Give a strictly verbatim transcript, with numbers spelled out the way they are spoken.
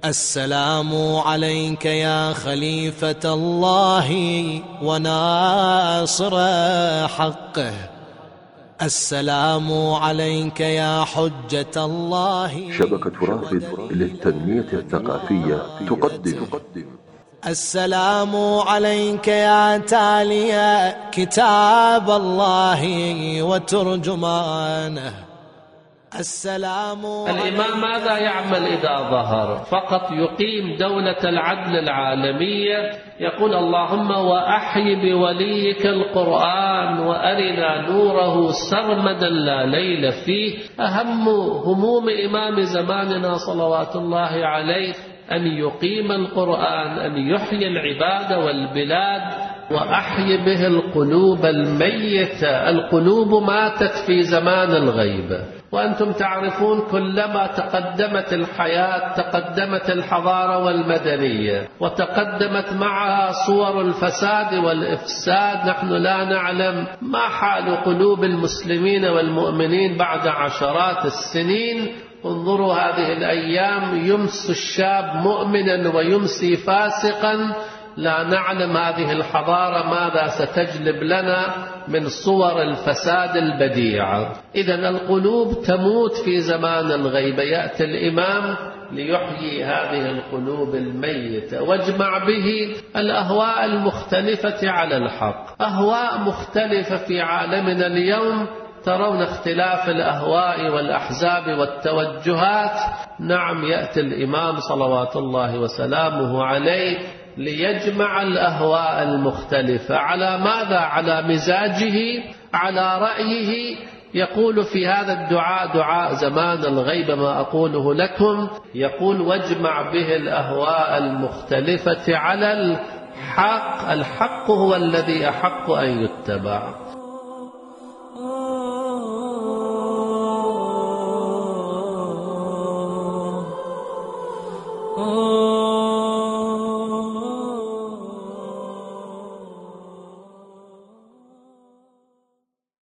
السلام عليك يا خليفة الله وناصر حقه، السلام عليك يا حجة الله. شبكة رافد للتنمية الثقافية تقدم السلام عليك يا تالي كتاب الله وترجمانه. السلام الإمام ماذا يعمل إذا ظهر؟ فقط يقيم دولة العدل العالمية، يقول اللهم وأحي بوليك القرآن وأرنا نوره سرمدا لا ليل فيه. أهم هموم إمام زماننا صلوات الله عليه أن يقيم القرآن، أن يحيي العباد والبلاد وأحيي به القلوب الميتة. القلوب ماتت في زمان الغيبة، وأنتم تعرفون كلما تقدمت الحياة تقدمت الحضارة والمدنية، وتقدمت معها صور الفساد والإفساد. نحن لا نعلم ما حال قلوب المسلمين والمؤمنين بعد عشرات السنين. انظروا هذه الأيام، يمسي الشاب مؤمنا ويمسي فاسقا. لا نعلم هذه الحضارة ماذا ستجلب لنا من صور الفساد البديعة. إذن القلوب تموت في زمان الغيبة، يأتي الإمام ليحيي هذه القلوب الميتة واجمع به الأهواء المختلفة على الحق. أهواء مختلفة في عالمنا اليوم، ترون اختلاف الأهواء والأحزاب والتوجهات. نعم، يأتي الإمام صلوات الله وسلامه عليه ليجمع الأهواء المختلفة على ماذا؟ على مزاجه، على رأيه. يقول في هذا الدعاء، دعاء زمان الغيبة ما أقوله لكم، يقول واجمع به الأهواء المختلفة على الحق. الحق هو الذي أحق أن يتبع.